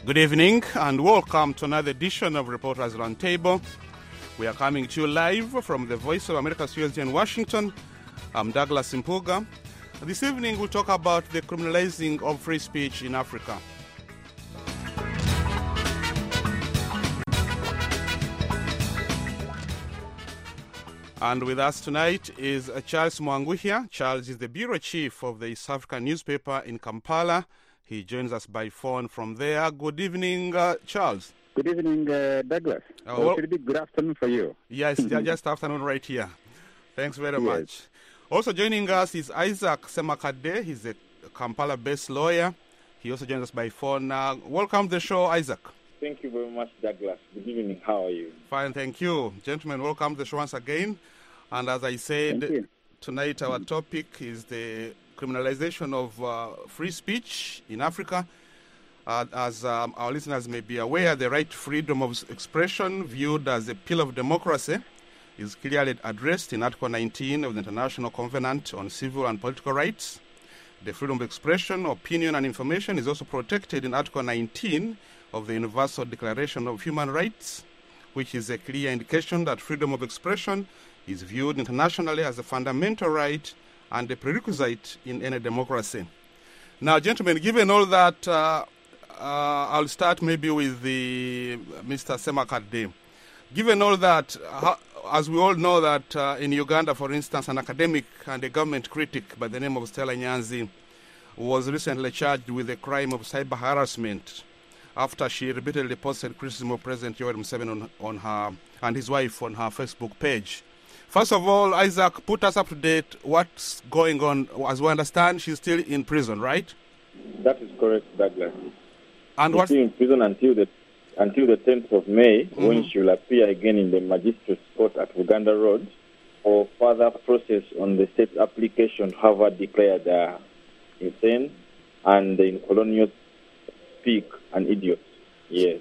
Good evening and welcome to another edition of Reporters Roundtable. We are coming to you live from the Voice of America studios in Washington. I'm Douglas Impuga. This evening we'll talk about the criminalizing of free speech in Africa. And with us tonight is Charles Mwanguhia. Charles is the bureau chief of the East African newspaper in Kampala. He joins us by phone from there. Good evening, Charles. Good evening, Douglas. Should it be good afternoon for you? Yes, just afternoon right here. Thanks very much. Also joining us is Isaac Semakade. He's a Kampala-based lawyer. He also joins us by phone. Welcome to the show, Isaac. Thank you very much, Douglas. Good evening. How are you? Fine, thank you. Gentlemen, welcome to the show once again. And as I said, tonight our topic is the criminalization of free speech in Africa. As our listeners may be aware, the right to freedom of expression, viewed as a pillar of democracy, is clearly addressed in Article 19 of the International Covenant on Civil and Political Rights. The freedom of expression, opinion, and information is also protected in Article 19 of the Universal Declaration of Human Rights, which is a clear indication that freedom of expression is viewed internationally as a fundamental right and a prerequisite in any democracy. Now, gentlemen, given all that, I'll start maybe with Mr. Semakade. Given all that, as we all know that in Uganda, for instance, an academic and a government critic by the name of Stella Nyanzi was recently charged with the crime of cyber harassment after she repeatedly posted criticism of President Yoweri Museveni on her and his wife on her Facebook page. First of all, Isaac, put us up to date. What's going on? As we understand, she's still in prison, right? That is correct, Douglas. And she's still in prison until the 10th of May, when she will appear again in the Magistrates Court at Uganda Road for further process on the state's application to have her declared insane and in colonial speak an idiot. Yes.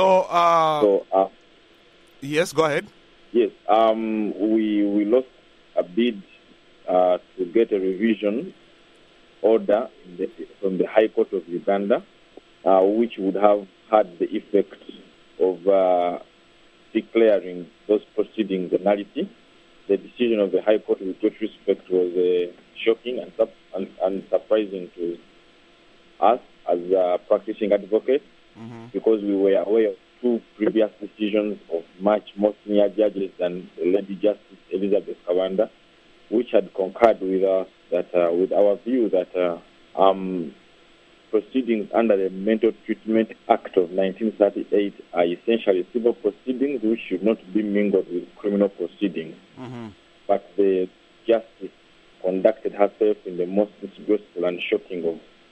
Yes, go ahead. Yes, we lost a bid to get a revision order from the High Court of Uganda, which would have had the effect of declaring those proceedings a nullity. The decision of the High Court, with great respect, was shocking and surprising to us as practicing advocates, because we were aware of two previous decisions of much more senior judges than Lady Justice Elizabeth Kabanda, which had concurred with us with our view that proceedings under the Mental Treatment Act of 1938 are essentially civil proceedings which should not be mingled with criminal proceedings. But the justice conducted herself in the most disgraceful and shocking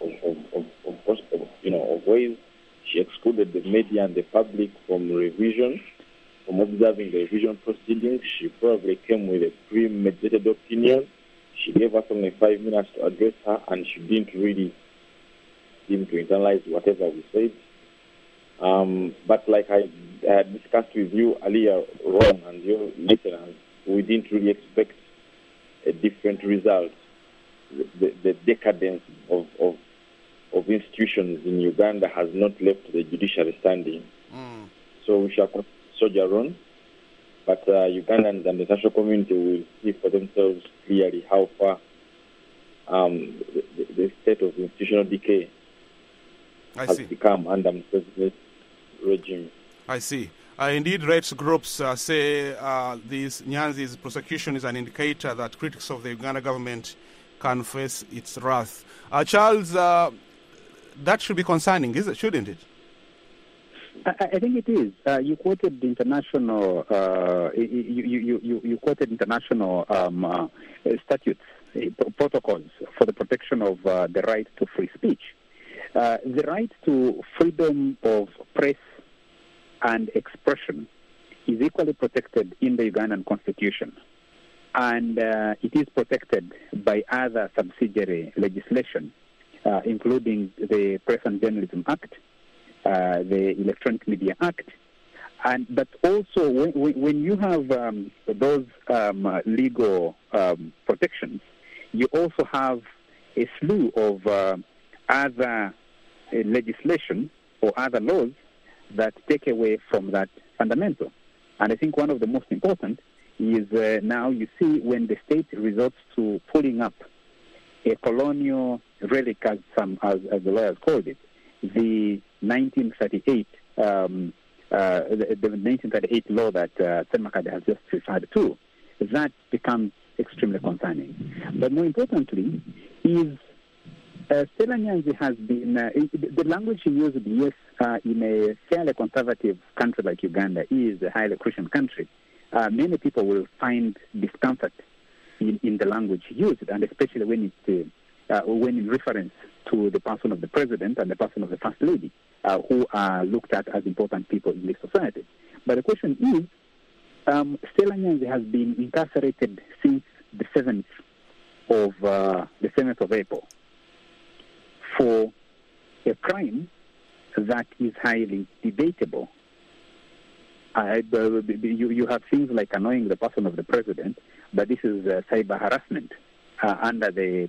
of ways. She excluded the media and the public from revision, from observing the revision proceedings. She probably came with a premeditated opinion. She gave us only 5 minutes to address her, and she didn't really seem to internalize whatever we said. But like I had discussed with you earlier, Ron, and your listeners, we didn't really expect a different result. The decadence of institutions in Uganda has not left the judiciary standing. So we shall soldier on, but Ugandans and the international community will see for themselves clearly how far the state of institutional decay has become under Museveni's regime. I see. Indeed, rights groups say this Nyanzi's prosecution is an indicator that critics of the Uganda government can face its wrath. Charles, that should be concerning, shouldn't it? I think it is. You quoted the international. You quoted international statutes, protocols for the protection of the right to free speech. The right to freedom of press and expression is equally protected in the Ugandan Constitution, and it is protected by other subsidiary legislation, including the Press and Journalism Act, the Electronic Media Act, but also when you have those legal protections, you also have a slew of other legislation or other laws that take away from that fundamental. And I think one of the most important is now you see when the state resorts to pulling up a colonial relic, as the lawyers called it, the 1938 the 1938 law that Semakade has just referred to, that becomes extremely concerning. But more importantly, is Stella Nyanzi has been, the language she used, yes, in a fairly conservative country like Uganda, is a highly Christian country. Many people will find discomfort in the language used, and especially when in reference to the person of the president and the person of the first lady, who are looked at as important people in this society. But the question is, Stella Nyanzi has been incarcerated since the 7th of April for a crime that is highly debatable. You have things like annoying the person of the president, but this is cyber harassment under the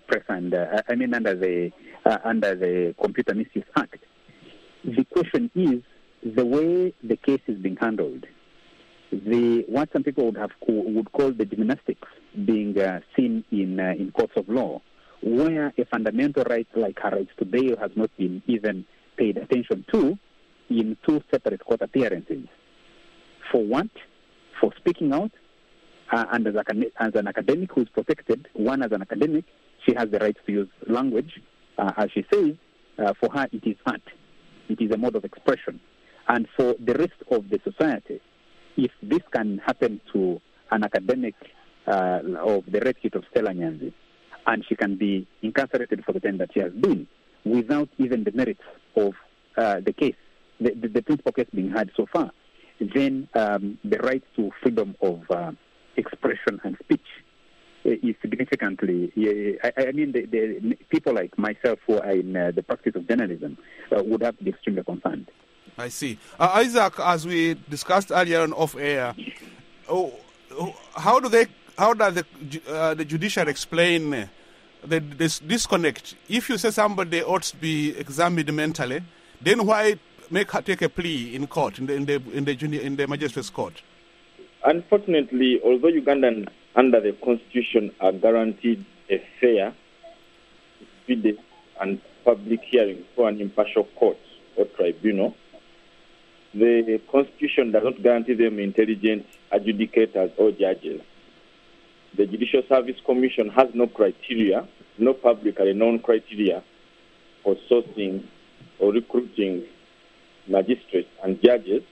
under the Computer Misuse Act. The question is the way the case is being handled. What some people would call the gymnastics being seen in courts of law, where a fundamental right like her rights to bail has not been even paid attention to in two separate court appearances. For what? For speaking out, and as an academic who is protected, one as an academic, she has the right to use language. As she says, for her it is art. It is a mode of expression. And for the rest of the society, if this can happen to an academic of the repute of Stella Nyanzi, and she can be incarcerated for the time that she has been, without even the merits of the case, the principal case being had so far, then the right to freedom of expression and speech is significantly, the people like myself who are in the practice of journalism would have to be extremely concerned. I see. Isaac, as we discussed earlier on off air, how does the judiciary explain this disconnect? If you say somebody ought to be examined mentally, then why make her take a plea in court, in the magistrate's court? Unfortunately, although Ugandans under the Constitution are guaranteed a fair, speedy, and public hearing for an impartial court or tribunal, the Constitution does not guarantee them intelligent adjudicators or judges. The Judicial Service Commission has no criteria, no publicly known criteria for sourcing or recruiting magistrates and judges.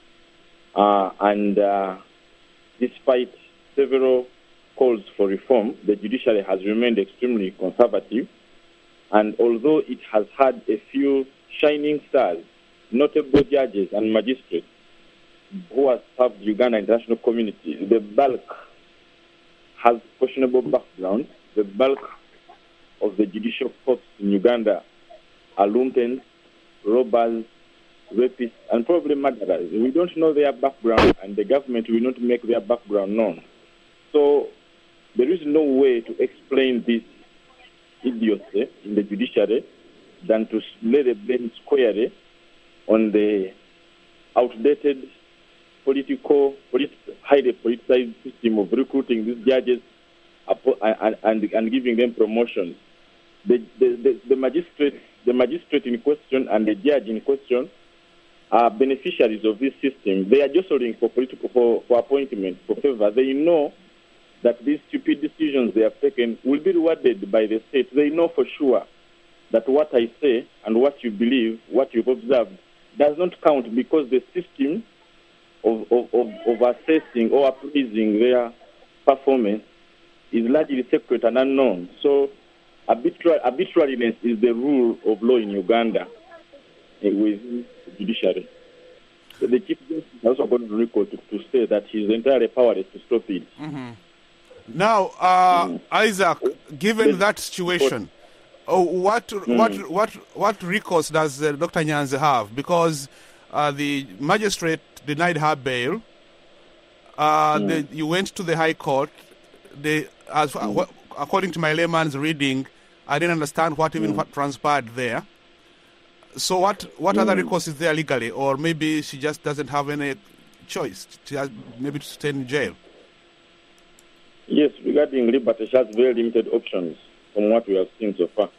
Despite several calls for reform, the judiciary has remained extremely conservative. And although it has had a few shining stars, notable judges and magistrates who have served Uganda international community, the bulk has questionable background. The bulk of the judicial courts in Uganda are lumpens, robbers, rapists, and probably murderers. We don't know their background, and the government will not make their background known. So there is no way to explain this idiocy in the judiciary than to lay the blame squarely on the outdated highly politicized system of recruiting these judges and giving them promotions. The magistrate in question and the judge in question are beneficiaries of this system. They are jostling for appointment, for favor. They know that these stupid decisions they have taken will be rewarded by the state. They know for sure that what I say and what you believe, what you've observed, does not count, because the system of assessing or appraising their performance is largely secret and unknown. So arbitrariness is the rule of law in Uganda with the judiciary. So the Chief Justice has also got a record to say that he is entirely powerless to stop it. Mm-hmm. Now, Isaac, given that situation, what recourse does Dr. Nyanzi have? Because the magistrate denied her bail. You went to the High Court. According to my layman's reading, I didn't understand what transpired there. So what other recourse is there legally? Or maybe she just doesn't have any choice, maybe to stay in jail? Yes, regarding liberty, she has very limited options from what we have seen so far.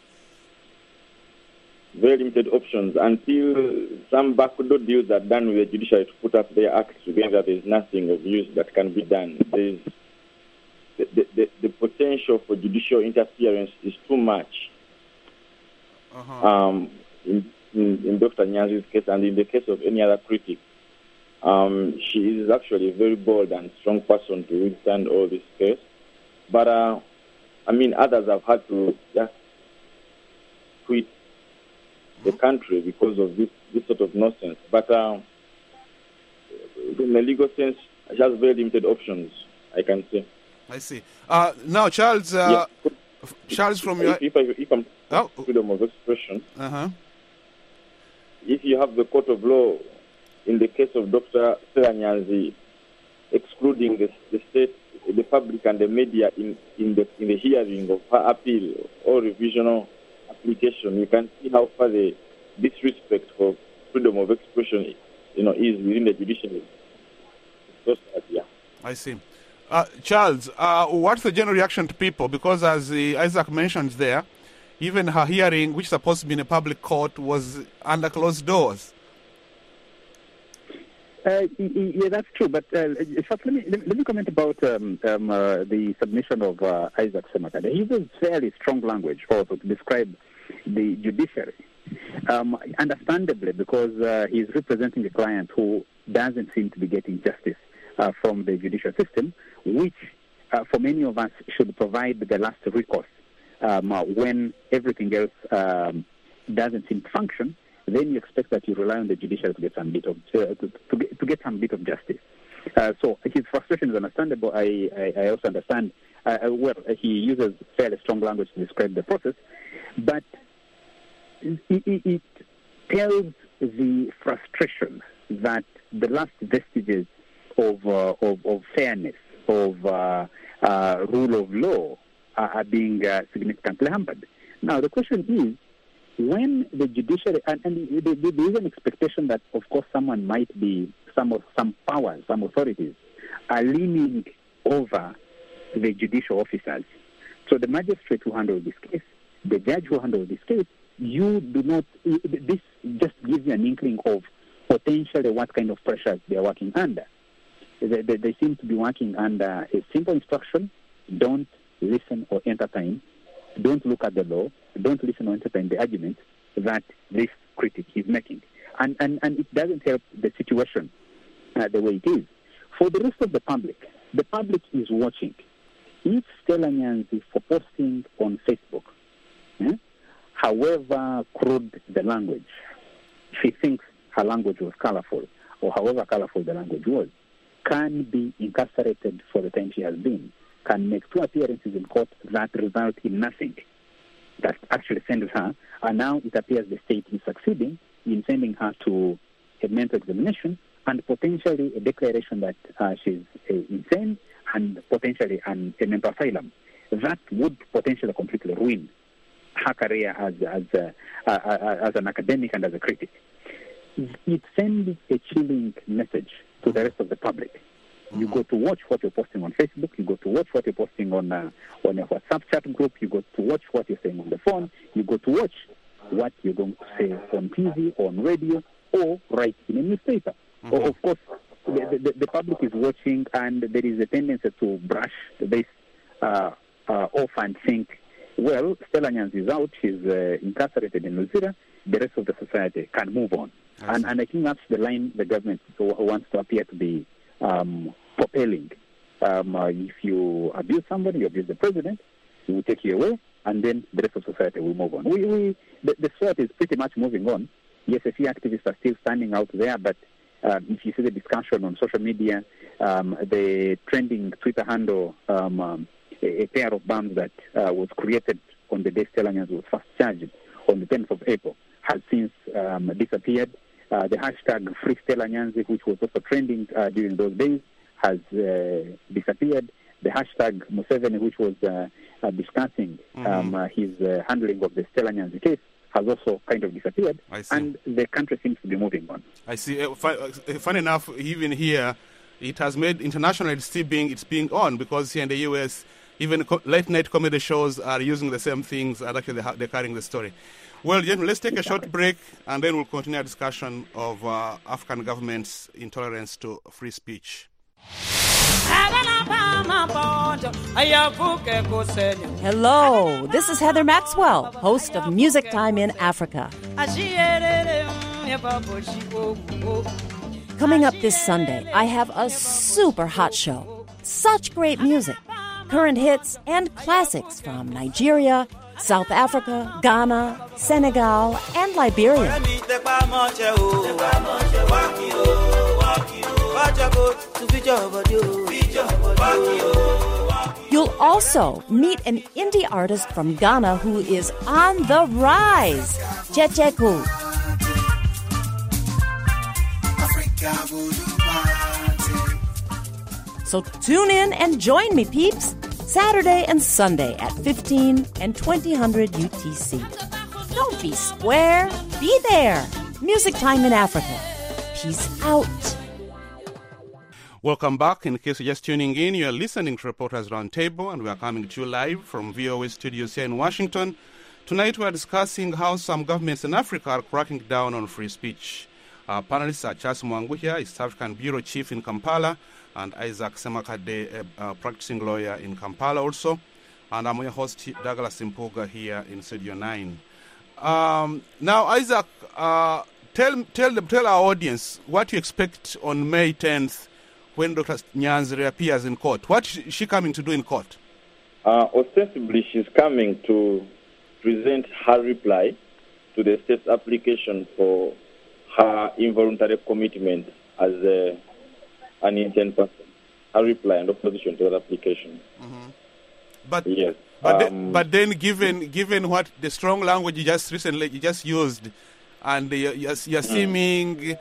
Very limited options. Until some backdoor deals are done with the judiciary to put up their acts together, there's nothing of use that can be done. There's the potential for judicial interference is too much. In Dr. Nyanzi's case and in the case of any other critic. She is actually a very bold and strong person to withstand all this case. But, others have had to just quit the country because of this sort of nonsense. But in the legal sense, she has very limited options, I can say. I see. Now, Charles, Charles, from your... If I'm freedom of expression, if you have the court of law in the case of Dr. Stella Nyanzi excluding the state, the public and the media in the hearing of her appeal or revisional application, you can see how far the disrespect for freedom of expression is within the judiciary. So sad, yeah. I see. Charles, what's the general reaction to people? Because as Isaac mentioned there, even her hearing, which is supposed to be in a public court, was under closed doors. Yeah, that's true. But first, let me comment about the submission of Isaac Semakade. He uses fairly strong language also to describe the judiciary. Understandably, because he's representing a client who doesn't seem to be getting justice from the judicial system, which for many of us should provide the last recourse when everything else doesn't seem to function. Then you expect that you rely on the judiciary to get some bit of to get some bit of justice. So his frustration is understandable. I also understand. He uses fairly strong language to describe the process, but it tells the frustration that the last vestiges of fairness, of rule of law, are being significantly hampered. Now the question is, when the judiciary, and there is an expectation that, of course, someone might be, some powers, some authorities are leaning over the judicial officers. So the magistrate who handled this case, the judge who handled this case, this just gives you an inkling of potentially what kind of pressures they are working under. They seem to be working under a simple instruction: don't listen or entertain. Don't look at the law. Don't listen or entertain the arguments that this critic is making. And it doesn't help the situation the way it is. For the rest of the public is watching. If Stella Nyanzi, for posting on Facebook, however crude the language, she thinks her language was colorful, or however colorful the language was, can be incarcerated for the time she has been, can make 2 appearances in court that result in nothing, that actually sends her, and now it appears the state is succeeding in sending her to a mental examination and potentially a declaration that she's insane and potentially a mental asylum. That would potentially completely ruin her career as an academic and as a critic. It sends a chilling message to the rest of the public. You go to watch what you're posting on Facebook. You go to watch what you're posting on a WhatsApp chat group. You go to watch what you're saying on the phone. You go to watch what you're going to say on TV, on radio, or write in a newspaper. Or, of course, the public is watching, and there is a tendency to brush this off and think, well, Stella Nyanzi is out. She's incarcerated in Luzira. The rest of the society can move on. And I think that's the line the government wants to appear to be propelling. If you abuse somebody, you abuse the president, he will take you away, and then the rest of society will move on. The society is pretty much moving on. Yes, a few activists are still standing out there, but if you see the discussion on social media, the trending Twitter handle, a pair of bombs that was created on the day Stella Nyanzi was first charged on the 10th of April has since disappeared. The hashtag Free Stella Nyanzi, which was also trending during those days, has disappeared. The hashtag Museveni, which was discussing his handling of the Stella Nyanzi case, has also kind of disappeared, I see. and the country seems to be moving on. I see. Funny enough, even here, it has made internationally it's being on, because here in the U.S., even late-night comedy shows are using the same things, and actually they're carrying the story. Well, gentlemen, let's take a short break, and then we'll continue our discussion of African governments' intolerance to free speech. Hello, this is Heather Maxwell, host of Music Time in Africa. Coming up this Sunday, I have a super hot show. Such great music, current hits and classics from Nigeria, South Africa, Ghana, Senegal, and Liberia. You'll also meet an indie artist from Ghana who is on the rise, Checheku. So tune in and join me, peeps, Saturday and Sunday at 15 and 2000 UTC. Don't be square, be there. Music Time in Africa. Peace out. Welcome back. In case you're just tuning in, you're listening to Reporters Roundtable, and we are coming to you live from VOA studios here in Washington. Tonight we are discussing how some governments in Africa are cracking down on free speech. Our panelists are Charles Mwangu here, East African Bureau Chief in Kampala, and Isaac Semakade, a practicing lawyer in Kampala also. And I'm your host, Douglas Impuga, here in Studio 9. Now, Isaac, tell our audience what you expect on May 10th when Dr. Nyanzi appears in court. What is she coming to do in court? Ostensibly, she's coming to present her reply to the state's application for her involuntary commitment as an intern person. Her reply and opposition to that application. Mm-hmm. But yes. But then, given what the strong language you just used, and you're seeming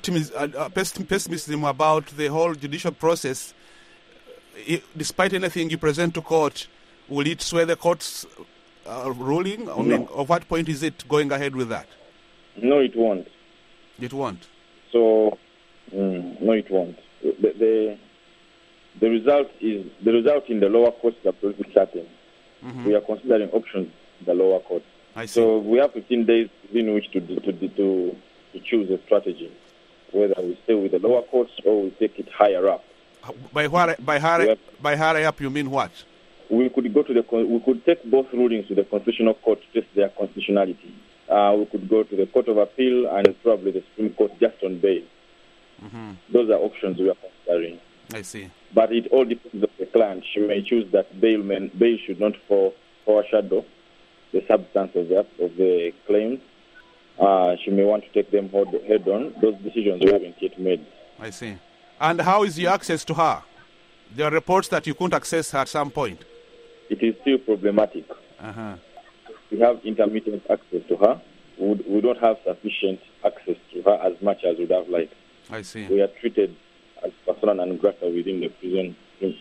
pessimism about the whole judicial process, despite anything you present to court, will it sway the court's ruling? I mean, at what point is it going ahead with that? No, it won't. It won't. So, no, it won't. The result in the lower court is absolutely certain. Mm-hmm. We are considering options in the lower court. I see. So we have 15 days in which to choose a strategy, whether we stay with the lower courts or we take it higher up. By higher up, you mean what? We could take both rulings to the Constitutional Court to test their constitutionality. We could go to the Court of Appeal and probably the Supreme Court just on bail. Mm-hmm. Those are options we are considering. I see. But it all depends on the client. She may choose that bail should not overshadow the substance of the claims. She may want to take them head on. Those decisions we haven't yet made. I see. And how is your access to her? There are reports that you couldn't access her at some point. It is still problematic. Uh-huh. We have intermittent access to her. We don't have sufficient access to her as much as we'd have liked. I see. We are treated as persona non grata within the prison.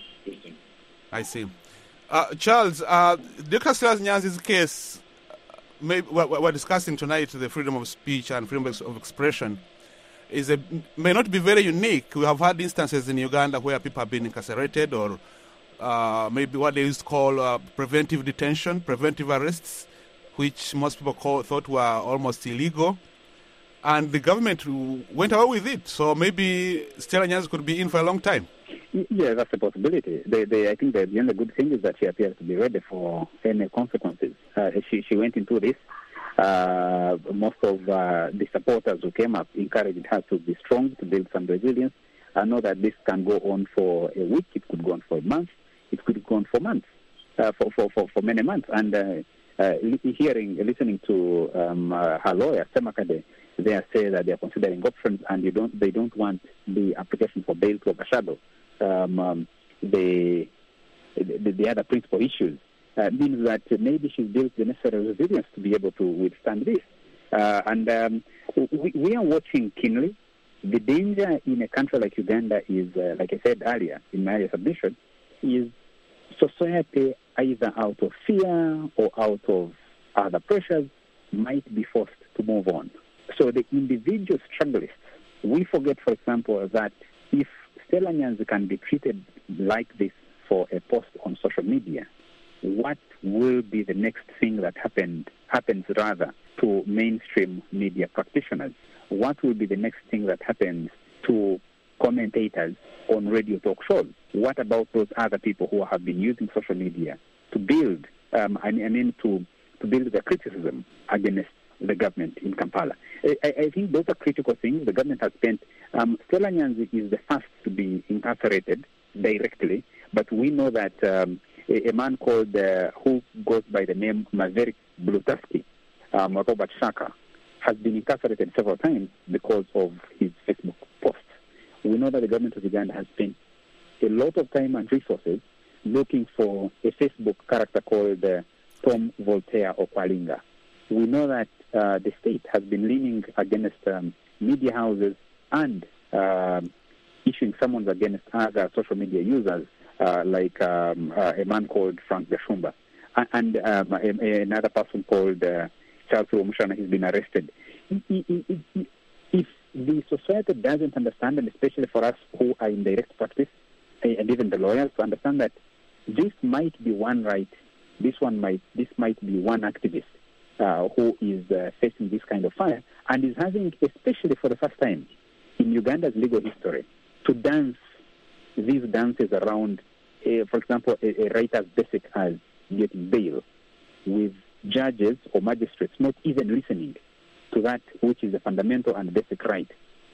I see. Charles, Dr. Silas Nyanzi's case, we're discussing tonight the freedom of speech and freedom of expression, may not be very unique. We have had instances in Uganda where people have been incarcerated, or maybe what they used to call preventive detention, preventive arrests, which most people thought were almost illegal. And the government went away with it. So maybe Stella Nyanzi could be in for a long time. Yeah, that's a possibility. I think the only good thing is that she appears to be ready for any consequences. She went into this. Most of the supporters who came up encouraged her to be strong, to build some resilience. I know that this can go on for a week. It could go on for a month. It could go on for months, for many months. And listening to her lawyer, Semakade, they say that they are considering options, and they don't want the application for bail to overshadow the other principal issues. Means that maybe she's built the necessary resilience to be able to withstand this. We are watching keenly. The danger in a country like Uganda is, like I said earlier in my earlier submission, is society either out of fear or out of other pressures might be forced to move on. So the individual struggleists, we forget, for example, that if Stella Nyanzi can be treated like this for a post on social media, what will be the next thing that happens to mainstream media practitioners? What will be the next thing that happens to commentators on radio talk shows? What about those other people who have been using social media to build, to build their criticism against the government in Kampala? I think those are critical things. The government has spent. Stella Nyanzi is the first to be incarcerated directly, but we know that a man called who goes by the name Maverick Blutaski, Robert Shaka, has been incarcerated several times because of his Facebook posts. We know that the government of Uganda has spent a lot of time and resources looking for a Facebook character called Tom Voltaire Okwalinga. We know that the state has been leaning against media houses and issuing summons against other social media users, like a man called Frank Gashumba, and another person called Charles Romushana has been arrested. If the society doesn't understand, and especially for us who are in direct practice, and even the lawyers, to understand that this might be one right, this might be one activist who is facing this kind of fire, and is having, especially for the first time in Uganda's legal history, to dance these dances around, for example, a right as basic as getting bail, with judges or magistrates not even listening to that which is a fundamental and basic right.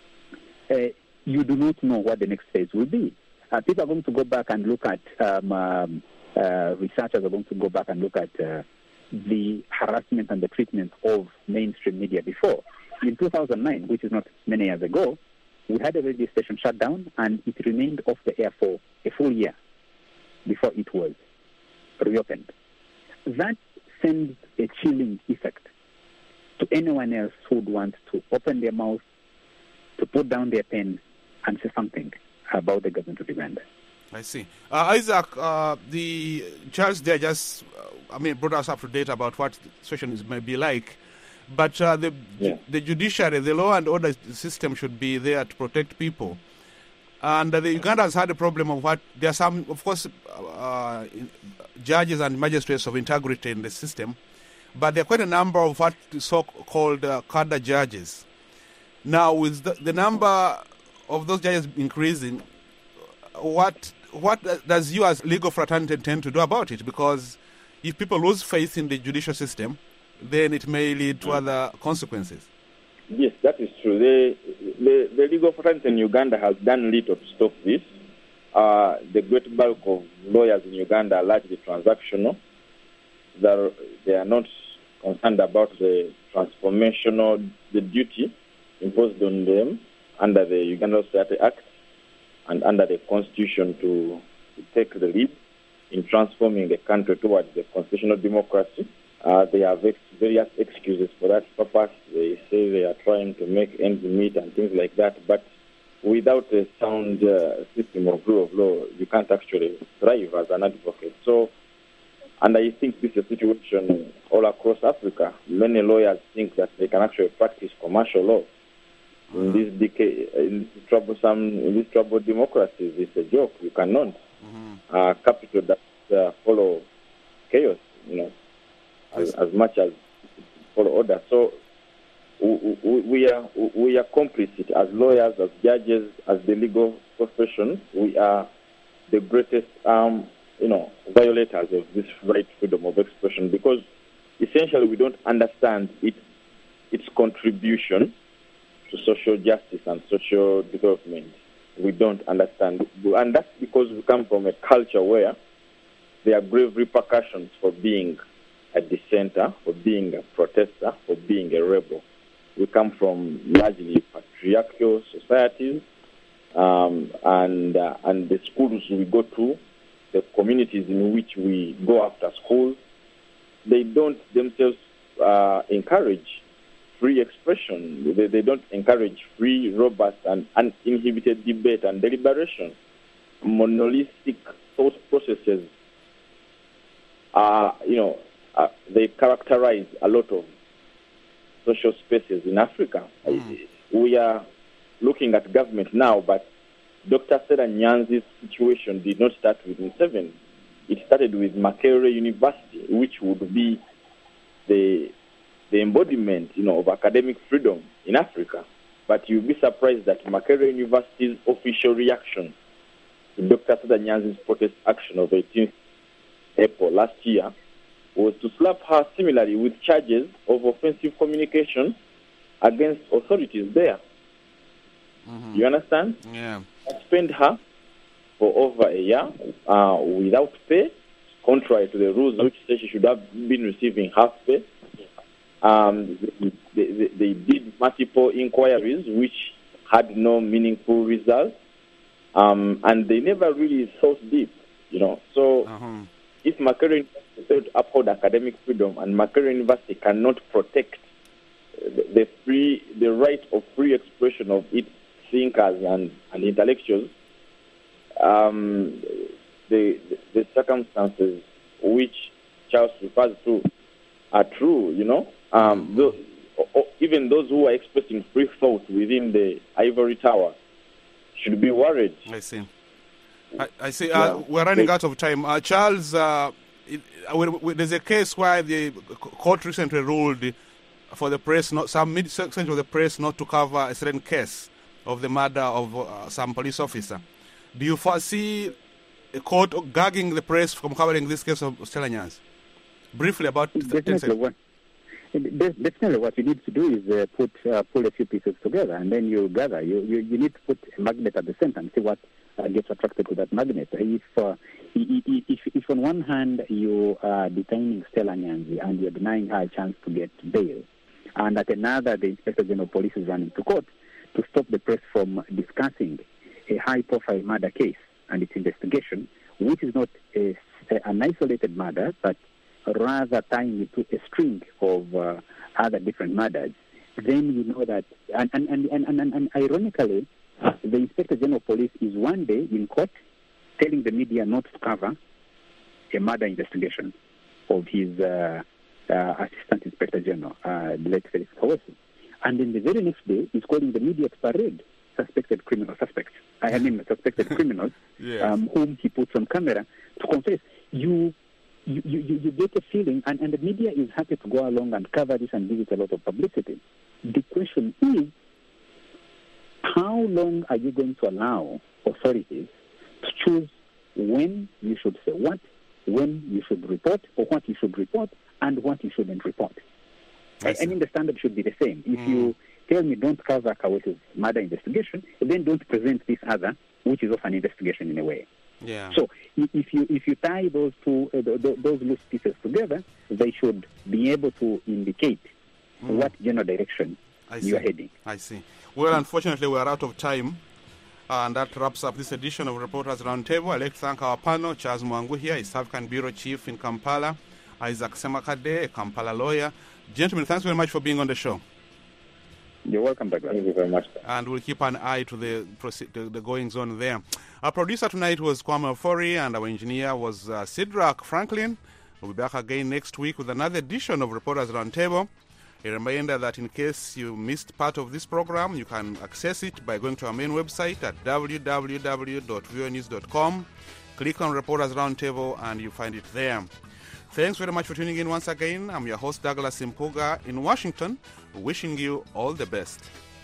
You do not know what the next phase will be. People are going to go back and look at, researchers are going to go back and look at the harassment and the treatment of mainstream media before. In 2009, which is not many years ago, we had a radio station shut down and it remained off the air for a full year before it was reopened. That sends a chilling effect to anyone else who would want to open their mouth, to put down their pen and say something about the government of Uganda. I see. Isaac, the judge there just, brought us up to date about what the situation may be like. But the judiciary, the law and order system should be there to protect people. And Uganda has had a problem of there are some, of course, judges and magistrates of integrity in the system, but there are quite a number of what so-called cadre judges. Now, with the number of those judges increasing, what does you as legal fraternity intend to do about it? Because if people lose faith in the judicial system, then it may lead to other consequences. Yes, that is true. The legal fraternity in Uganda has done little to stop this. The great bulk of lawyers in Uganda are largely transactional. They are not concerned about the the duty imposed on them under the Uganda Society Act and under the Constitution to take the lead in transforming the country towards the constitutional democracy. They have various excuses for that purpose. They say they are trying to make ends meet and things like that. But without a sound system of rule of law, you can't actually thrive as an advocate. So, and I think this is a situation all across Africa. Many lawyers think that they can actually practice commercial law. In these troubled democracies, it's a joke. You cannot. Capital that follow chaos, as much as follow order. So we are complicit as lawyers, as judges, as the legal profession. We are the greatest, violators of this right freedom of expression, because essentially we don't understand its contribution to social justice and social development. We don't understand, and that's because we come from a culture where there are grave repercussions for being a dissenter, for being a protester, for being a rebel. We come from largely patriarchal societies, and the schools we go to, the communities in which we go after school, they don't themselves encourage free expression. They don't encourage free, robust, and uninhibited debate and deliberation. Monolithic thought processes they characterize a lot of social spaces in Africa. We are looking at government now, but Dr. Stella Nyanzi's situation did not start with Museveni. It started with Makerere University, which would be the embodiment, of academic freedom in Africa. But you'll be surprised that Makerere University's official reaction to Dr. Stella Nyanzi's protest action of 18th April last year was to slap her similarly with charges of offensive communication against authorities there. Mm-hmm. You understand? Yeah. Suspend her for over a year without pay, contrary to the rules which say she should have been receiving half pay. They did multiple inquiries which had no meaningful results, and they never really thought deep, So if Makerere University failed to uphold academic freedom and Makerere University cannot protect the right of free expression of its thinkers and intellectuals, the circumstances which Charles refers to are true, even those who are expressing free thought within the ivory tower should be worried. I see. I see. We're running out of time. Charles, there's a case where the court recently ruled for the press, some mid-section of the press, not to cover a certain case of the murder of some police officer. Do you foresee a court gagging the press from covering this case of Stella Nyanzi? Briefly about 10 seconds. Definitely what you need to do is pull a few pieces together, and then you gather. You need to put a magnet at the center and see what gets attracted to that magnet. If on one hand you are detaining Stella Nyanzi and you're denying her a chance to get bail, and at another the Inspector General of Police is running to court to stop the press from discussing a high-profile murder case and its investigation, which is not an isolated murder, but rather tying it to a string of other different murders, then you know that, and ironically, the Inspector General of Police is one day in court telling the media not to cover a murder investigation of his Assistant Inspector General, the late Felix Kawosi. And then the very next day, he's calling the media to parade suspected criminals, yes. Whom he puts on camera to confess. You get a feeling, and the media is happy to go along and cover this and give it a lot of publicity. The question is, how long are you going to allow authorities to choose when you should say what, when you should report, or what you should report, and what you shouldn't report? I mean, the standard should be the same. If you tell me don't cover Kawesi's murder investigation, then don't present this other, which is of an investigation in a way. Yeah. So if you tie those loose pieces together, they should be able to indicate what general direction you are heading. I see. Well, unfortunately, we are out of time. And that wraps up this edition of Reporters Roundtable. I'd like to thank our panel, Charles Mwangu here, East African Bureau Chief in Kampala, Isaac Semakade, a Kampala lawyer. Gentlemen, thanks very much for being on the show. You're welcome, Douglas. Thank you very much. And we'll keep an eye to the goings on there. Our producer tonight was Kwame Ofori, and our engineer was Sidrak Franklin. We'll be back again next week with another edition of Reporters Roundtable. A reminder that in case you missed part of this program, you can access it by going to our main website at www.voanews.com. Click on Reporters Roundtable and you find it there. Thanks very much for tuning in once again. I'm your host, Douglas Impuga, in Washington, wishing you all the best.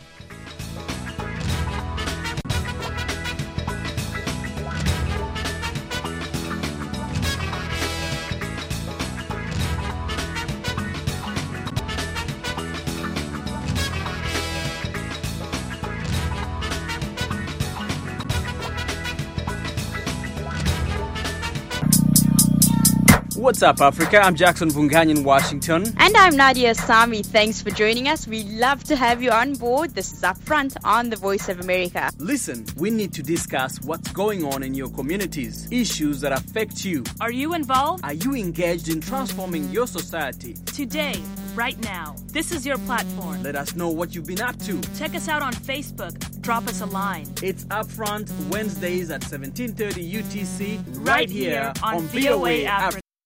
What's up, Africa? I'm Jackson Vungany in Washington. And I'm Nadia Sami. Thanks for joining us. We'd love to have you on board. This is Upfront on the Voice of America. Listen, we need to discuss what's going on in your communities, issues that affect you. Are you involved? Are you engaged in transforming your society? Today, right now, this is your platform. Let us know what you've been up to. Check us out on Facebook. Drop us a line. It's Upfront Wednesdays at 17:30 UTC right here on VOA Africa.